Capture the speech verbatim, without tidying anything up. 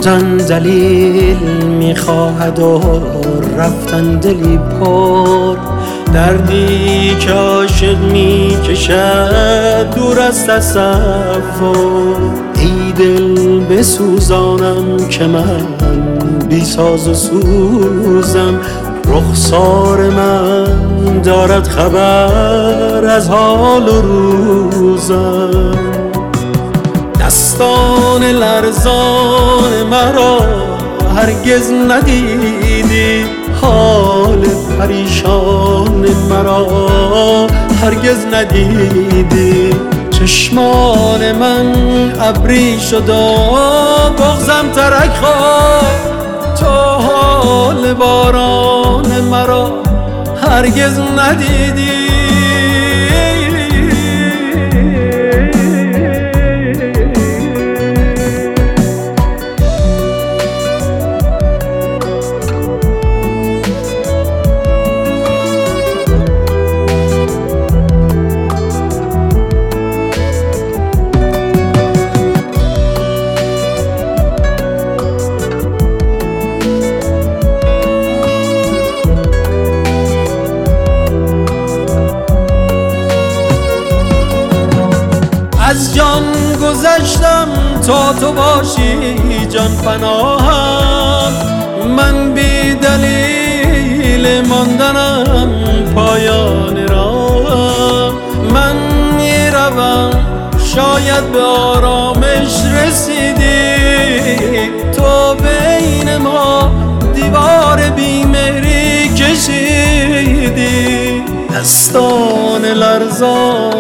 مردن دلیل میخواهد و رفتن دلی پر، دردی که عاشق میکشد دور از تصور. ای دل بسوزانم که من بی ساز و سوزم، رخسار من دارد خبر از حال و روزم. دستان لرزان مرا هرگز ندیدی، حال پریشان مرا هرگز ندیدی. چشمان من ابری شد و بغضم ترک خورد، تو حال باران مرا هرگز ندیدی. از جان گذشتم تا تو باشی جان پناهم، من بی دلیل ماندنم پایان راهم. من میروم شاید به آرامش رسیدی، تو بین ما دیوار بیمهری کشیدی. دستان لرزان